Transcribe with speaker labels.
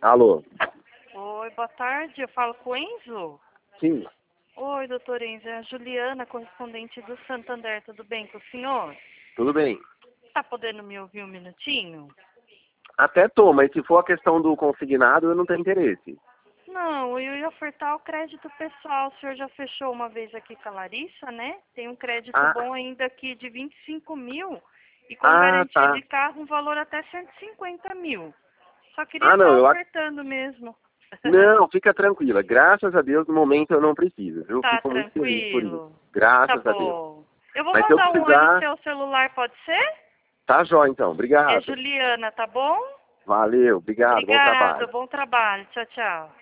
Speaker 1: Alô?
Speaker 2: Oi, boa tarde. Eu falo com o Enzo?
Speaker 1: Sim,
Speaker 2: Oi, doutor Enzo. É a Juliana, correspondente do Santander. Tudo bem com o senhor?
Speaker 1: tudo bem.
Speaker 2: Tá podendo me ouvir um minutinho?
Speaker 1: Até tô, mas se for a questão do consignado, eu não tenho interesse.
Speaker 2: Não, eu ia ofertar o crédito pessoal. O senhor já fechou uma vez aqui com a Larissa, né? Tem um crédito
Speaker 1: Ah,
Speaker 2: bom ainda aqui de 25 mil e com
Speaker 1: ah,
Speaker 2: garantia
Speaker 1: tá.
Speaker 2: de carro um valor até 150 mil. Só queria
Speaker 1: Ah, não,
Speaker 2: estar ofertando mesmo.
Speaker 1: Não, fica tranquila. Graças a Deus, no momento eu não preciso, viu?
Speaker 2: Tá
Speaker 1: Fico muito feliz por isso.
Speaker 2: tranquilo? Tá
Speaker 1: Graças a Deus.
Speaker 2: bom. Eu vou
Speaker 1: Mas se eu
Speaker 2: mandar um oi no
Speaker 1: precisar,
Speaker 2: seu celular, pode ser?
Speaker 1: tá jóia então.
Speaker 2: É
Speaker 1: Obrigado.
Speaker 2: Juliana, tá bom?
Speaker 1: Valeu, obrigado, bom
Speaker 2: Obrigada,
Speaker 1: trabalho.
Speaker 2: bom trabalho. Tchau, tchau.